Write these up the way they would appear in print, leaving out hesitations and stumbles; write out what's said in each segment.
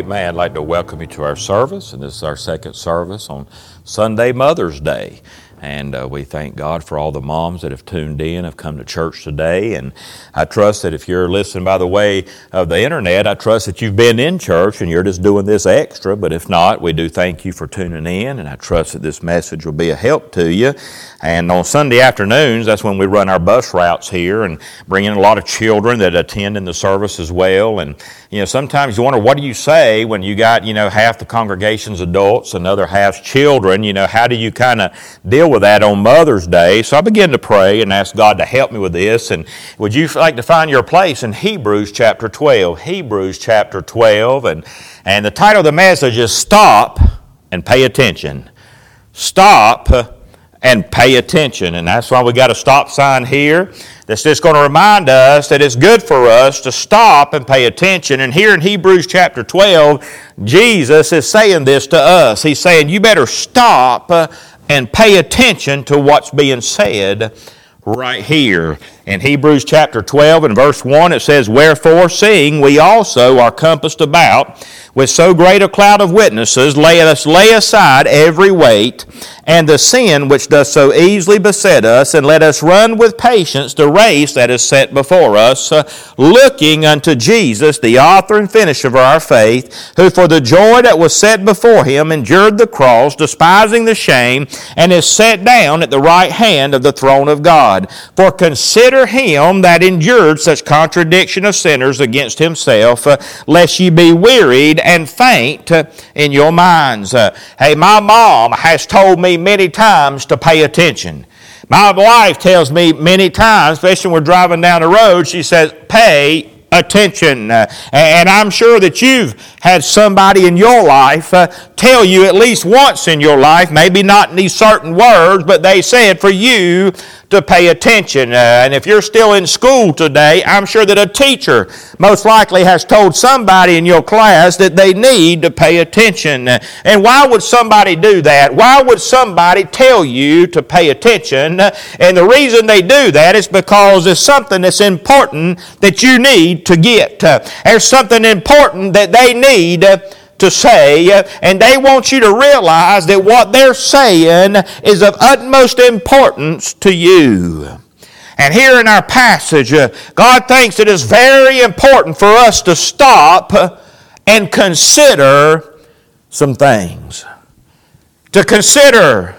Amen. I'd like to welcome you to our service, and this is our second service on Sunday, Mother's Day. And we thank God for all the moms that have tuned in, have come to church today. And I trust that if you're listening by the way of the internet, I trust that you've been in church and you're just doing this extra. But if not, we do thank you for tuning in, and I trust that this message will be a help to you. And on Sunday afternoons, that's when we run our bus routes here and bring in a lot of children that attend in the service as well. And, sometimes you wonder, what do you say when you got, half the congregation's adults and the other half's children? How do you kind of deal with that on Mother's Day? So I began to pray and ask God to help me with this. And would you like to find your place in Hebrews chapter 12? Hebrews chapter 12. And the title of the message is Stop and Pay Attention. Stop and pay attention. And that's why we got a stop sign here that's just going to remind us that it's good for us to stop and pay attention. And here in Hebrews chapter 12, Jesus is saying this to us. He's saying, you better stop and pay attention to what's being said right here. In Hebrews chapter 12 and verse 1, it says, Wherefore, seeing we also are compassed about with so great a cloud of witnesses, let us lay aside every weight and the sin which does so easily beset us, and let us run with patience the race that is set before us, looking unto Jesus, the author and finisher of our faith, who for the joy that was set before him endured the cross, despising the shame, and is set down at the right hand of the throne of God. For consider him that endured such contradiction of sinners against himself, lest ye be wearied and faint in your minds. Hey, my mom has told me many times to pay attention. My wife tells me many times, especially when we're driving down the road, she says, pay attention. And I'm sure that you've had somebody in your life tell you at least once in your life, maybe not in these certain words, but they said for you to pay attention. And if you're still in school today, I'm sure that a teacher most likely has told somebody in your class that they need to pay attention. And why would somebody do that? Why would somebody tell you to pay attention? And the reason they do that is because there's something that's important that you need to get. There's something important that they need to say, and they want you to realize that what they're saying is of utmost importance to you. And here in our passage, God thinks it is very important for us to stop and consider some things. To consider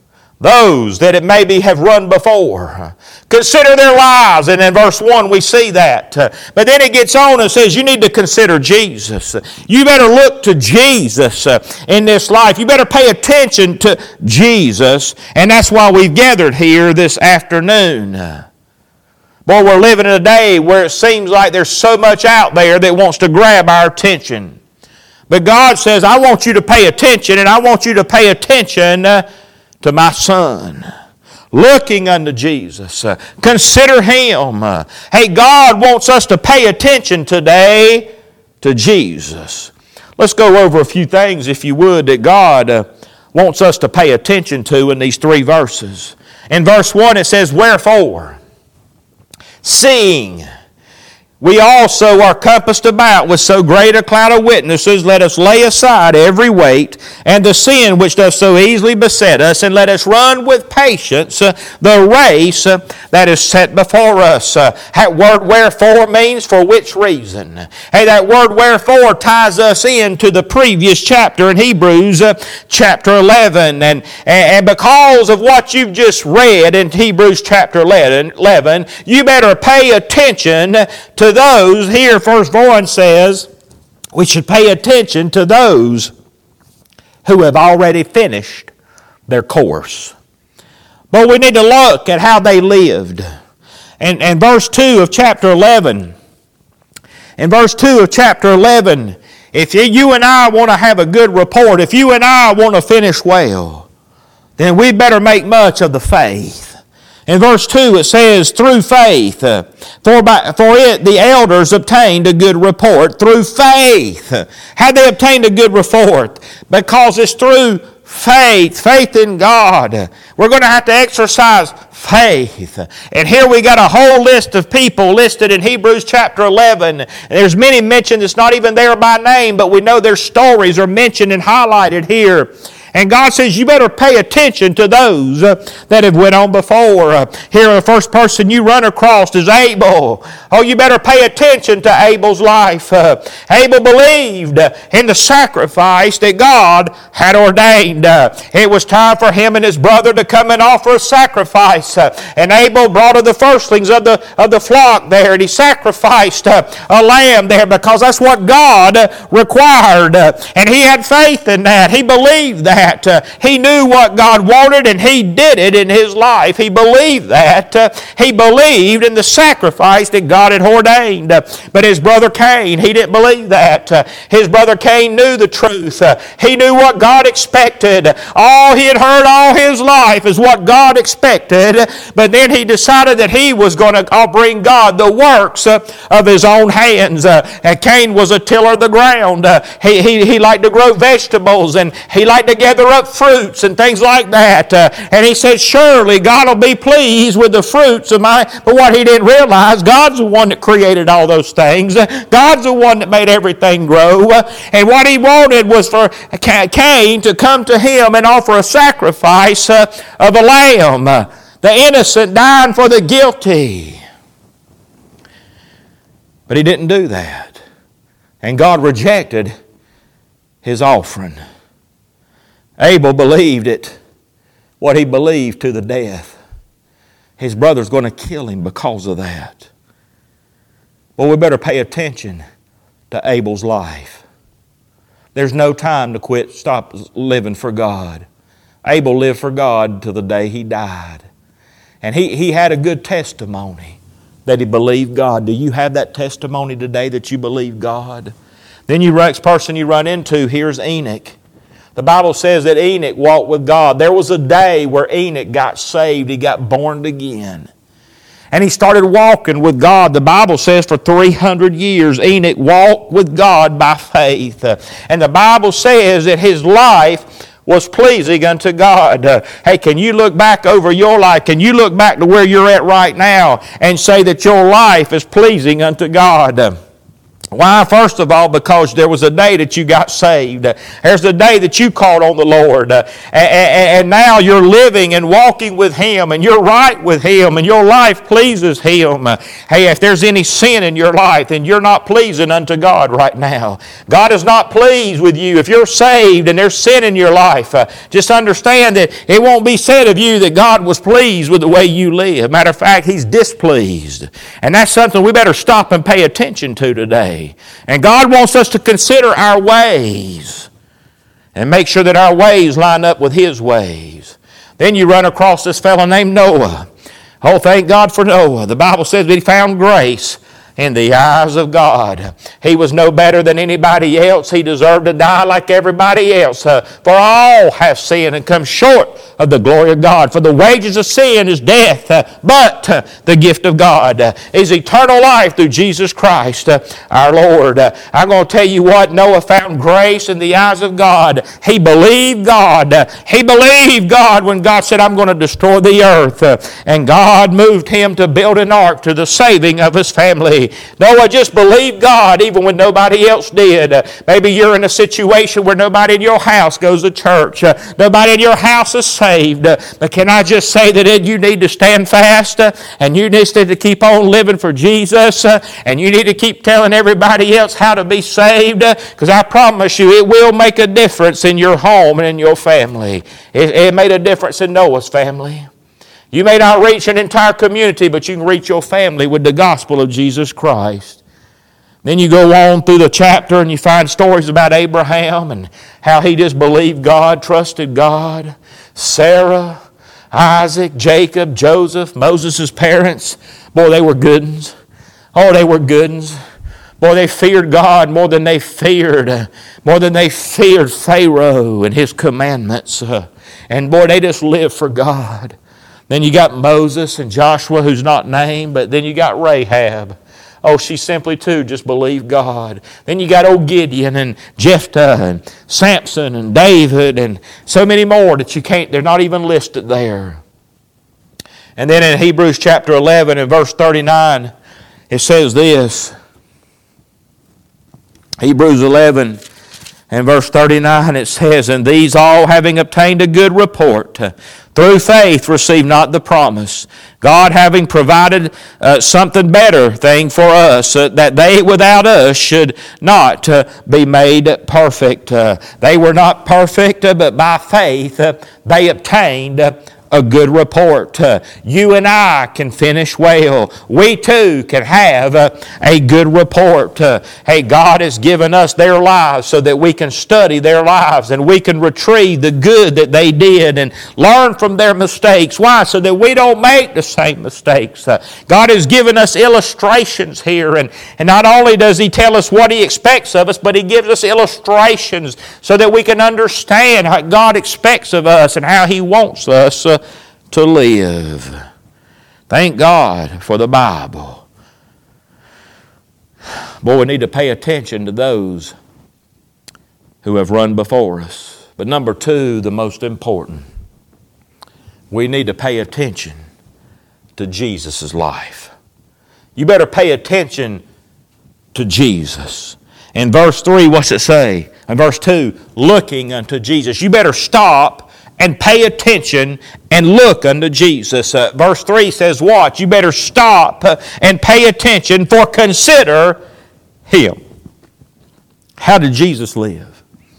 those that it maybe have run before. Consider their lives, and in verse 1 we see that. But then it gets on and says you need to consider Jesus. You better look to Jesus in this life. You better pay attention to Jesus, and that's why we've gathered here this afternoon. Boy, we're living in a day where it seems like there's so much out there that wants to grab our attention. But God says, I want you to pay attention, and I want you to pay attention to my Son, looking unto Jesus. Consider him. Hey, God wants us to pay attention today to Jesus. Let's go over a few things, if you would, that God wants us to pay attention to in these three verses. In verse 1 it says, Wherefore, seeing we also are compassed about with so great a cloud of witnesses, let us lay aside every weight and the sin which does so easily beset us, and let us run with patience the race that is set before us. That word wherefore means for which reason. Hey, that word wherefore ties us into the previous chapter in Hebrews chapter 11. And because of what you've just read in Hebrews chapter 11, you better pay attention to those. Here, verse 1 says, we should pay attention to those who have already finished their course. But we need to look at how they lived. And verse 2 of chapter 11, in verse 2 of chapter 11, if you and I want to have a good report, if you and I want to finish well, then we better make much of the faith. In verse 2 it says, through faith, for it the elders obtained a good report. Through faith. How they obtained a good report? Because it's through faith. Faith in God. We're going to have to exercise faith. And here we got a whole list of people listed in Hebrews chapter 11. And there's many mentioned that's not even there by name, but we know their stories are mentioned and highlighted here. And God says you better pay attention to those that have went on before. Here the first person you run across is Abel. Oh, you better pay attention to Abel's life. Abel believed in the sacrifice that God had ordained. It was time for him and his brother to come and offer a sacrifice. And Abel brought of the firstlings of the flock there, and he sacrificed a lamb there because that's what God required. And he had faith in that. He believed that. He knew what God wanted, and he did it in his life. He believed that. He believed in the sacrifice that God had ordained. But his brother Cain, he didn't believe that. His brother Cain knew the truth. He knew what God expected. All he had heard all his life is what God expected. But then he decided that he was going to bring God the works of his own hands. And Cain was a tiller of the ground. He liked to grow vegetables, and he liked to gather up fruits and things like that. And he said, surely God will be pleased with the fruits of mine. But what he didn't realize, God's the one that created all those things. God's the one that made everything grow. And what he wanted was for Cain to come to him and offer a sacrifice of a lamb. The innocent dying for the guilty. But he didn't do that. And God rejected his offering. Abel believed it, what he believed to the death. His brother's going to kill him because of that. Well, we better pay attention to Abel's life. There's no time to stop living for God. Abel lived for God till the day he died. And he had a good testimony that he believed God. Do you have that testimony today that you believe God? Then the next person you run into here is Enoch. The Bible says that Enoch walked with God. There was a day where Enoch got saved. He got born again. And he started walking with God. The Bible says for 300 years Enoch walked with God by faith. And the Bible says that his life was pleasing unto God. Hey, can you look back over your life? Can you look back to where you're at right now and say that your life is pleasing unto God? Why? First of all, because there was a day that you got saved. There's the day that you called on the Lord. And now you're living and walking with Him, and you're right with Him, and your life pleases Him. Hey, if there's any sin in your life, then you're not pleasing unto God right now. God is not pleased with you. If you're saved and there's sin in your life, just understand that it won't be said of you that God was pleased with the way you live. Matter of fact, He's displeased. And that's something we better stop and pay attention to today. And God wants us to consider our ways and make sure that our ways line up with His ways. Then you run across this fellow named Noah. Oh, thank God for Noah. The Bible says that he found grace in the eyes of God. He was no better than anybody else. He deserved to die like everybody else. For all have sinned and come short of the glory of God. For the wages of sin is death, but the gift of God is eternal life through Jesus Christ our Lord. I'm going to tell you what, Noah found grace in the eyes of God. He believed God. He believed God when God said, I'm going to destroy the earth. And God moved him to build an ark to the saving of his family. Noah just believed God even when nobody else did. Maybe you're in a situation where nobody in your house goes to church. Nobody in your house is saved. But can I just say that you need to stand fast and you need to keep on living for Jesus and you need to keep telling everybody else how to be saved, because I promise you it will make a difference in your home and in your family. It made a difference in Noah's family. You may not reach an entire community, but you can reach your family with the gospel of Jesus Christ. Then you go on through the chapter and you find stories about Abraham and how he just believed God, trusted God. Sarah, Isaac, Jacob, Joseph, Moses' parents. Boy, they were good ones. Oh, they were good ones. Boy, they feared God more than they feared Pharaoh and his commandments. And boy, they just lived for God. Then you got Moses and Joshua, who's not named, but then you got Rahab. Oh, she simply too just believed God. Then you got old Gideon and Jephthah and Samson and David and so many more that you can't, they're not even listed there. And then in Hebrews chapter 11 and verse 39, it says this. Hebrews 11 and verse 39, it says, "And these all, having obtained a good report, through faith receive not the promise, God having provided something better thing for us, that they without us should not be made perfect." They were not perfect, but by faith they obtained a good report. You and I can finish well. We too can have a good report. Hey, God has given us their lives so that we can study their lives and we can retrieve the good that they did and learn from their mistakes. Why? So that we don't make the same mistakes. God has given us illustrations here, and not only does He tell us what He expects of us, but He gives us illustrations so that we can understand what God expects of us and how He wants us to live. Thank God for the Bible. Boy, we need to pay attention to those who have run before us. But number two, the most important, we need to pay attention to Jesus' life. You better pay attention to Jesus. In verse 3, what's it say? In verse 2, looking unto Jesus. You better stop and pay attention and look unto Jesus. Verse 3 says what? You better stop and pay attention, for consider Him. How did Jesus live?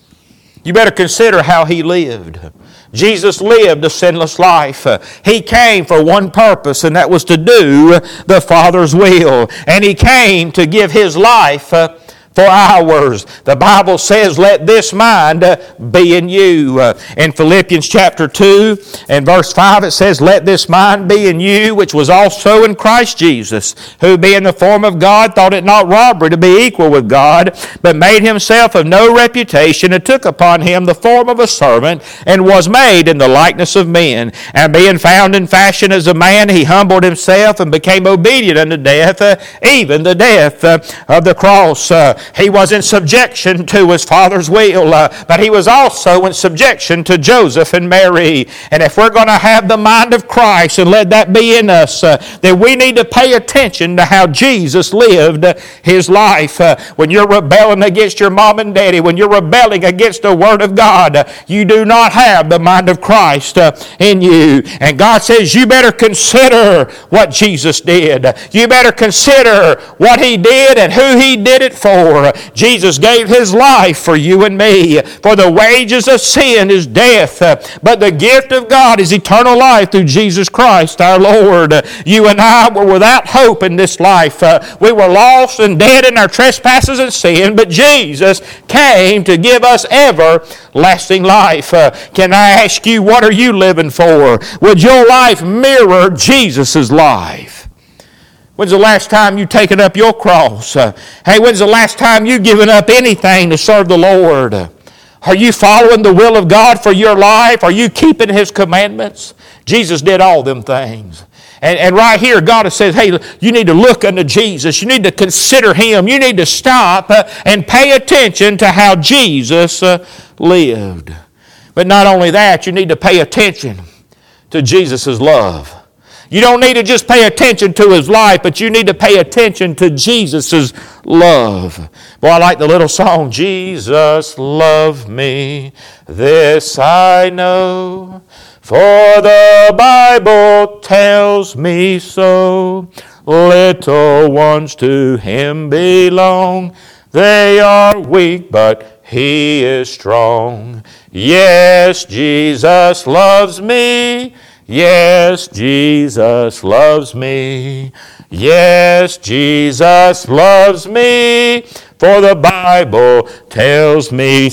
You better consider how He lived. Jesus lived a sinless life. He came for one purpose, and that was to do the Father's will. And He came to give His life for ours. The Bible says, let this mind be in you. In Philippians chapter 2 and verse 5 it says, let this mind be in you, which was also in Christ Jesus, who being the form of God, thought it not robbery to be equal with God, but made Himself of no reputation, and took upon Him the form of a servant, and was made in the likeness of men. And being found in fashion as a man, He humbled Himself, and became obedient unto death, even the death of the cross. He was in subjection to His Father's will, but He was also in subjection to Joseph and Mary. And if we're going to have the mind of Christ and let that be in us, then we need to pay attention to how Jesus lived His life. When you're rebelling against your mom and daddy, when you're rebelling against the Word of God, you do not have the mind of Christ in you. And God says you better consider what Jesus did. You better consider what He did and who He did it for. Jesus gave His life for you and me. For the wages of sin is death, but the gift of God is eternal life through Jesus Christ our Lord. You and I were without hope in this life. We were lost and dead in our trespasses and sin, but Jesus came to give us everlasting life. Can I ask you, what are you living for? Would your life mirror Jesus' life? When's the last time you taken up your cross? Hey, when's the last time you given up anything to serve the Lord? Are you following the will of God for your life? Are you keeping His commandments? Jesus did all them things. And right here, God says, hey, you need to look unto Jesus. You need to consider Him. You need to stop and pay attention to how Jesus lived. But not only that, you need to pay attention to Jesus' love. You don't need to just pay attention to His life, but you need to pay attention to Jesus' love. Boy, I like the little song, Jesus loved me, this I know, for the Bible tells me so. Little ones to Him belong, they are weak, but He is strong. Yes, Jesus loves me. Yes, Jesus loves me. Yes, Jesus loves me, for the Bible tells me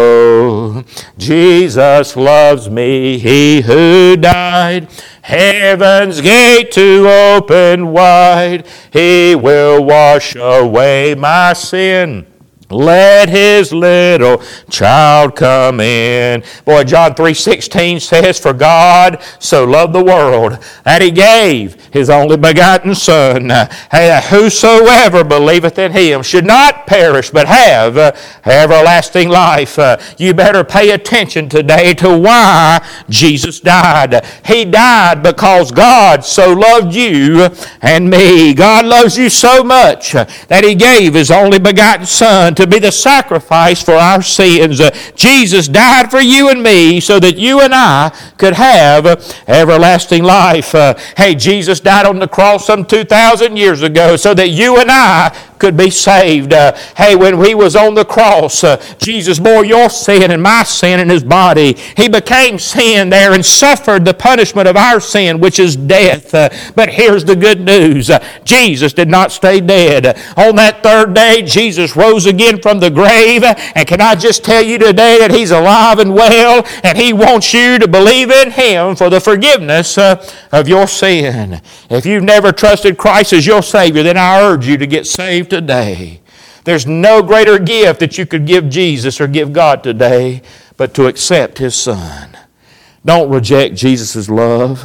so. Jesus loves me, He who died, heaven's gate to open wide. He will wash away my sin Let his little child come in. Boy, John 3:16 says, For God so loved the world that he gave his only begotten Son. Whosoever believeth in him should not perish but have everlasting life. You better pay attention today to why Jesus died. He died because God so loved you and me. God loves you so much that he gave his only begotten Son to be the sacrifice for our sins. Jesus died for you and me so that you and I could have everlasting life. Jesus died on the cross some 2,000 years ago so that you and I could be saved. When he was on the cross, Jesus bore your sin and my sin in his body. He became sin there and suffered the punishment of our sin, which is death. But here's the good news. Jesus did not stay dead. On that third day, Jesus rose again from the grave. And can I just tell you today that he's alive and well, and he wants you to believe in him for the forgiveness of your sin. If you've never trusted Christ as your Savior, then I urge you to get saved today. There's no greater gift that you could give Jesus or give God today but to accept his Son. Don't reject Jesus' love.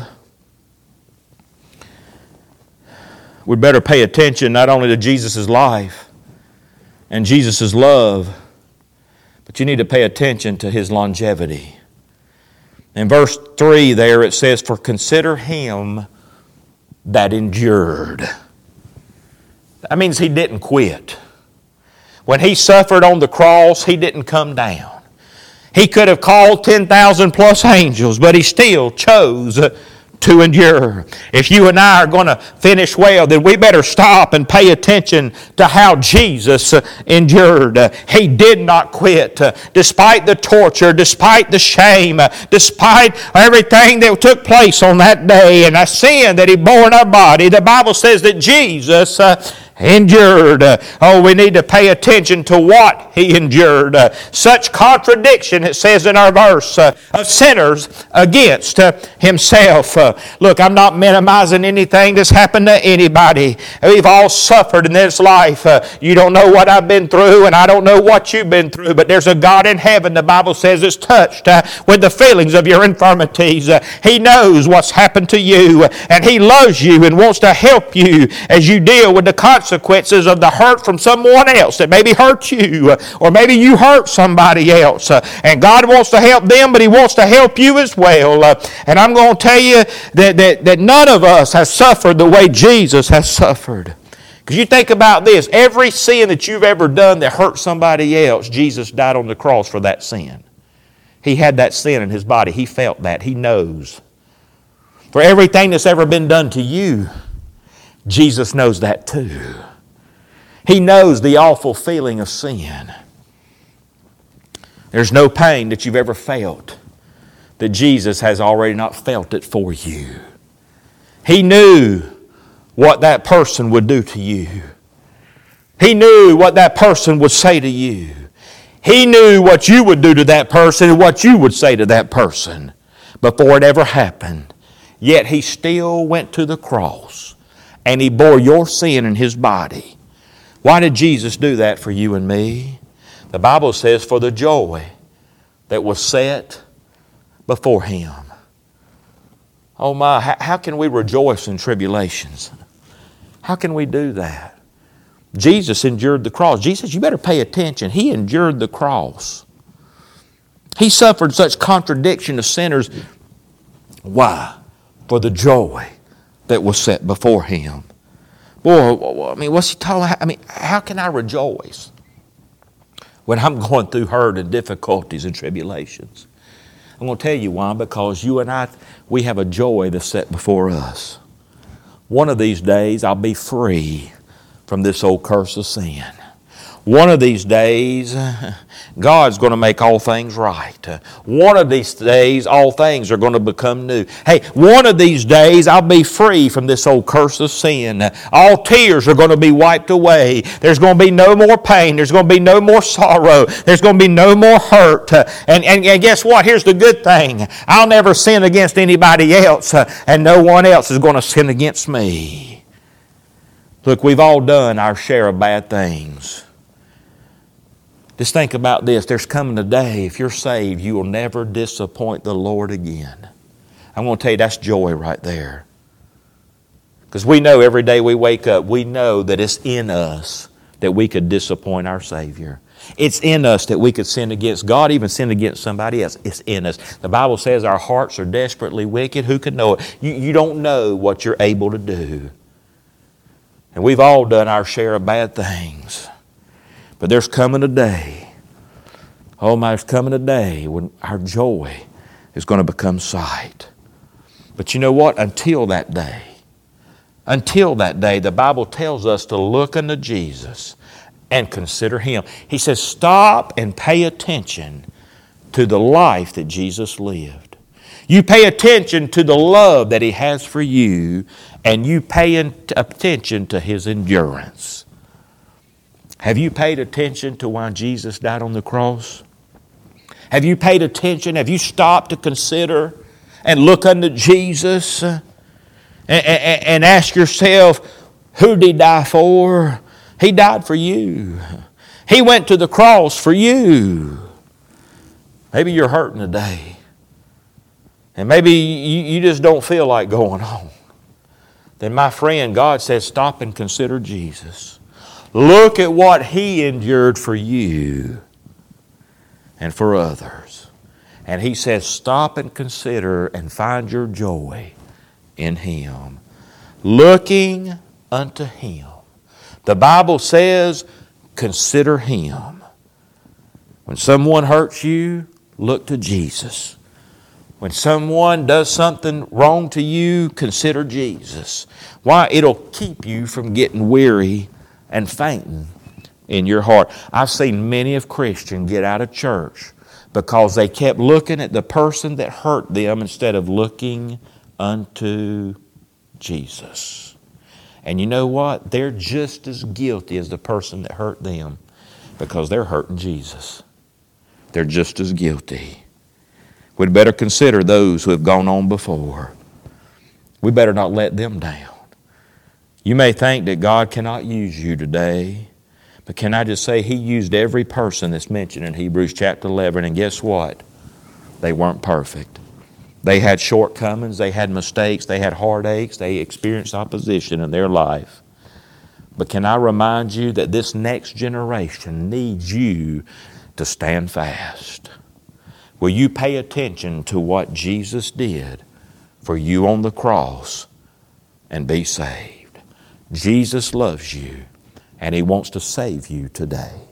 We'd better pay attention not only to Jesus' life and Jesus' love, but you need to pay attention to his longevity. In verse 3 there it says, For consider him that endured. That means he didn't quit. When he suffered on the cross, he didn't come down. He could have called 10,000 plus angels, but he still chose to endure. If you and I are going to finish well, then we better stop and pay attention to how Jesus endured. He did not quit. Despite the torture, despite the shame, despite everything that took place on that day and the sin that he bore in our body, the Bible says that Jesus endured. We need to pay attention to what he endured. Such contradiction, it says in our verse, of sinners against himself. Look, I'm not minimizing anything that's happened to anybody. We've all suffered in this life. You don't know what I've been through, and I don't know what you've been through, but there's a God in heaven, the Bible says, is touched with the feelings of your infirmities. He knows what's happened to you, and he loves you and wants to help you as you deal with the consequences of the hurt from someone else that maybe hurt you, or maybe you hurt somebody else. And God wants to help them, but he wants to help you as well. And I'm going to tell you that none of us has suffered the way Jesus has suffered. Because you think about this, every sin that you've ever done that hurt somebody else, Jesus died on the cross for that sin. He had that sin in his body. He felt that. He knows. For everything that's ever been done to you, Jesus knows that too. He knows the awful feeling of sin. There's no pain that you've ever felt that Jesus has already not felt it for you. He knew what that person would do to you. He knew what that person would say to you. He knew what you would do to that person and what you would say to that person before it ever happened. Yet he still went to the cross and he bore your sin in his body. Why did Jesus do that for you and me? The Bible says, for the joy that was set before him. Oh my, how can we rejoice in tribulations? How can we do that? Jesus endured the cross. Jesus, you better pay attention. He endured the cross. He suffered such contradiction of sinners. Why? For the joy that was set before him. Boy, I mean, what's he talking about? I mean, how can I rejoice when I'm going through hurt and difficulties and tribulations? I'm going to tell you why. Because you and I, we have a joy that's set before us. One of these days, I'll be free from this old curse of sin. One of these days, God's going to make all things right. One of these days, all things are going to become new. Hey, one of these days, I'll be free from this old curse of sin. All tears are going to be wiped away. There's going to be no more pain. There's going to be no more sorrow. There's going to be no more hurt. And guess what? Here's the good thing. I'll never sin against anybody else, and no one else is going to sin against me. Look, we've all done our share of bad things. Just think about this. There's coming a day, if you're saved, you will never disappoint the Lord again. I'm going to tell you, that's joy right there. Because we know every day we wake up, we know that it's in us that we could disappoint our Savior. It's in us that we could sin against God, even sin against somebody else. It's in us. The Bible says our hearts are desperately wicked. Who can know it? You don't know what you're able to do. And we've all done our share of bad things. But there's coming a day, there's coming a day when our joy is going to become sight. But you know what? Until that day, the Bible tells us to look unto Jesus and consider Him. He says, stop and pay attention to the life that Jesus lived. You pay attention to the love that He has for you, and you pay attention to His endurance. Have you paid attention to why Jesus died on the cross? Have you paid attention? Have you stopped to consider and look unto Jesus and ask yourself, who did He die for? He died for you. He went to the cross for you. Maybe you're hurting today. And maybe you just don't feel like going on. Then my friend, God says, stop and consider Jesus. Look at what He endured for you and for others. And He says, stop and consider and find your joy in Him. Looking unto Him. The Bible says, consider Him. When someone hurts you, look to Jesus. When someone does something wrong to you, consider Jesus. Why? It'll keep you from getting weary and fainting in your heart. I've seen many of Christians get out of church because they kept looking at the person that hurt them instead of looking unto Jesus. And you know what? They're just as guilty as the person that hurt them because they're hurting Jesus. They're just as guilty. We'd better consider those who have gone on before. We better not let them down. You may think that God cannot use you today, but can I just say He used every person that's mentioned in Hebrews chapter 11, and guess what? They weren't perfect. They had shortcomings, they had mistakes, they had heartaches, they experienced opposition in their life. But can I remind you that this next generation needs you to stand fast? Will you pay attention to what Jesus did for you on the cross and be saved? Jesus loves you and He wants to save you today.